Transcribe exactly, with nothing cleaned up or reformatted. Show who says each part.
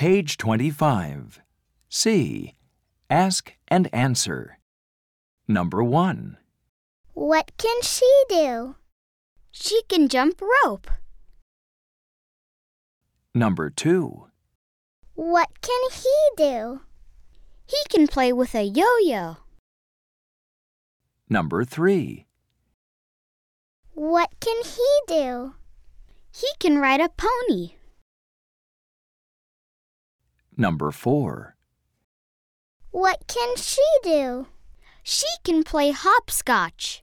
Speaker 1: Page twenty-five. C. Ask and answer. Number one.
Speaker 2: What can she do?
Speaker 3: She can jump rope.
Speaker 1: Number two.
Speaker 2: What can he do?
Speaker 3: He can play with a yo-yo.
Speaker 1: Number three.
Speaker 2: What can he do?
Speaker 3: He can ride a pony.
Speaker 1: Number four.
Speaker 2: What can she do?
Speaker 3: She can play hopscotch.